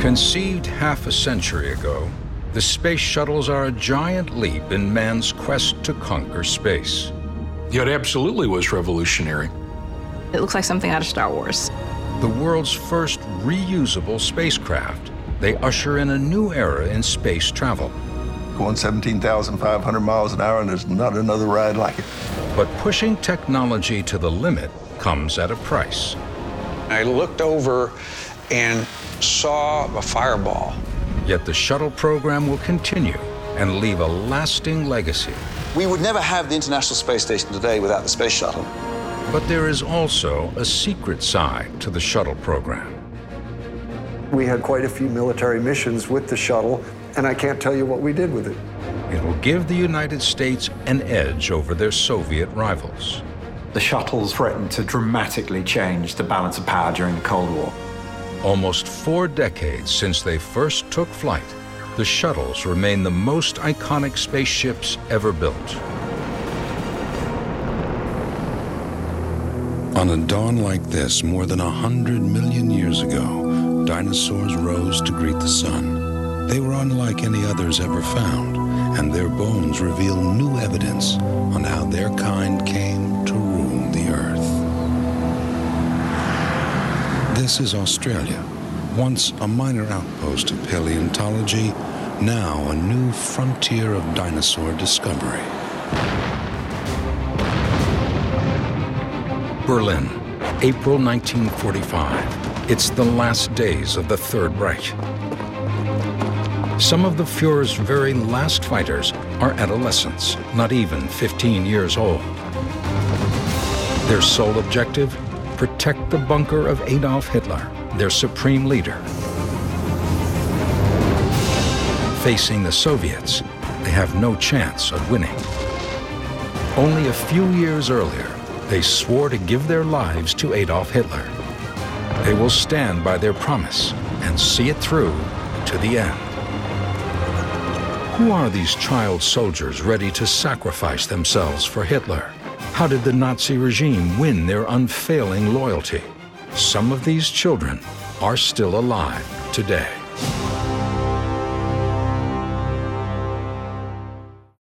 Conceived half a century ago, the space shuttles are a giant leap in man's quest to conquer space. It absolutely was revolutionary. It looks like something out of Star Wars. The world's first reusable spacecraft, they usher in a new era in space travel. Going 17,500 miles an hour, and there's not another ride like it. But pushing technology to the limit comes at a price. I looked over and saw a fireball. Yet the shuttle program will continue and leave a lasting legacy. We would never have the International Space Station today without the space shuttle. But there is also a secret side to the shuttle program. We had quite a few military missions with the shuttle, and I can't tell you what we did with it. It will give the United States an edge over their Soviet rivals. The shuttles threatened to dramatically change the balance of power during the Cold War. Almost 4 decades since they first took flight, the shuttles remain the most iconic spaceships ever built. On a dawn like this, more than 100 million years ago, dinosaurs rose to greet the sun. They were unlike any others ever found, and their bones reveal new evidence on how their kind came to rule the Earth. This is Australia, once a minor outpost of paleontology, now a new frontier of dinosaur discovery. Berlin, April 1945. It's the last days of the Third Reich. Some of the Fuhrer's very last fighters are adolescents, not even 15 years old. Their sole objective? Protect the bunker of Adolf Hitler, their supreme leader. Facing the Soviets, they have no chance of winning. Only a few years earlier, they swore to give their lives to Adolf Hitler. They will stand by their promise and see it through to the end. Who are these child soldiers ready to sacrifice themselves for Hitler? How did the Nazi regime win their unfailing loyalty? Some of these children are still alive today.